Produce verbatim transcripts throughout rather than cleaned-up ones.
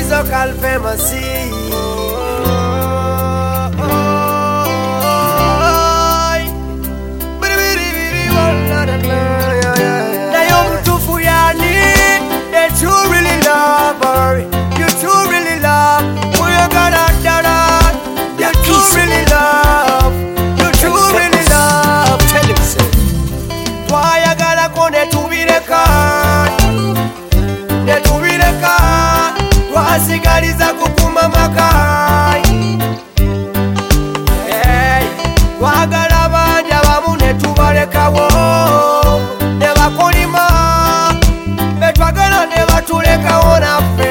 local pharmacy. Wasigaliza kukuma makai hey, wagala banja bamu netubalekawo ne bakolima betwagala ne batulekawo naffe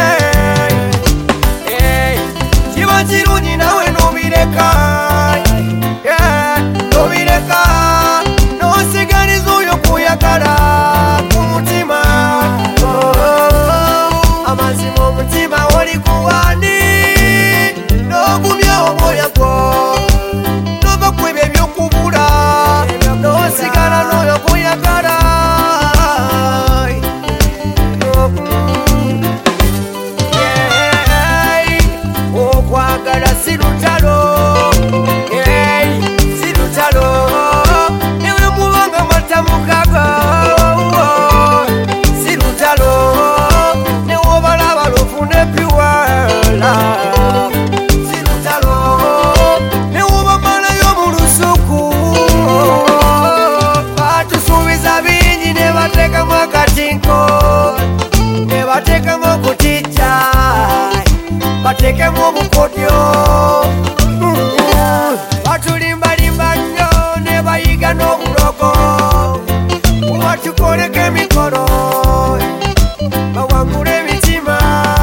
hey, kiba kirungi nawe nobireka yeah, nobireka nosigaliza oyo kuyagala kumutima amazima omutima oli kuwani n'ogumya omwoyo gwo n'ova kwebyo ebyokubula n'osigala n'oyo kuyagala okwagala si lutalo si lutalo newe mubanga matamukaga si lutalo Bateka mu kuticha, bateka mu bukodyo. Batulimba limba nnyo ne bayiga n'obulogo. Batukoleka emikolo, bawangula emitima.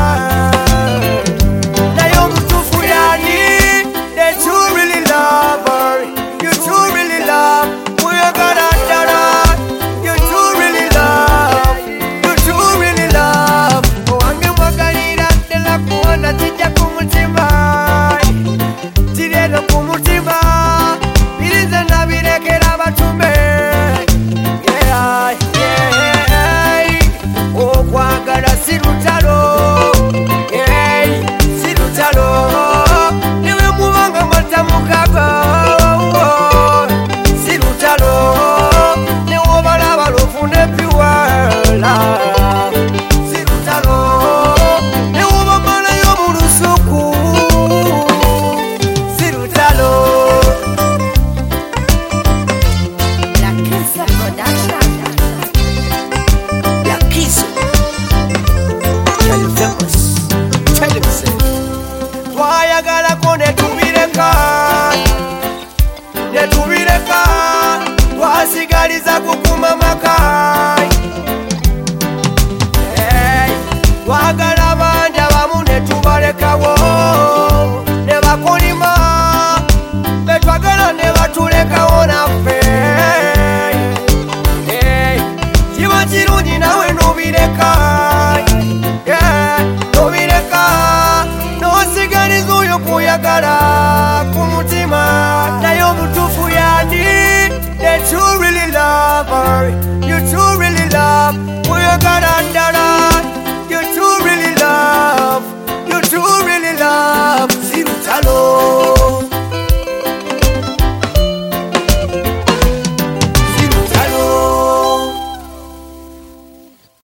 Naye omutuufu yani, they too really love her. You too really love, muyagala ddala. You too really love, you too really love. Kuona tija kumutima tireno kumutima birize nabirekera batumbe yeah, yeah. Okwagala si lutalo yeah, si lutalo niwe mubanga matamukaga si lutalo niwe balaba lufune piwala si lutalo twayagalako netubireka netubireka twasigaliza kukuma makai hey, twagala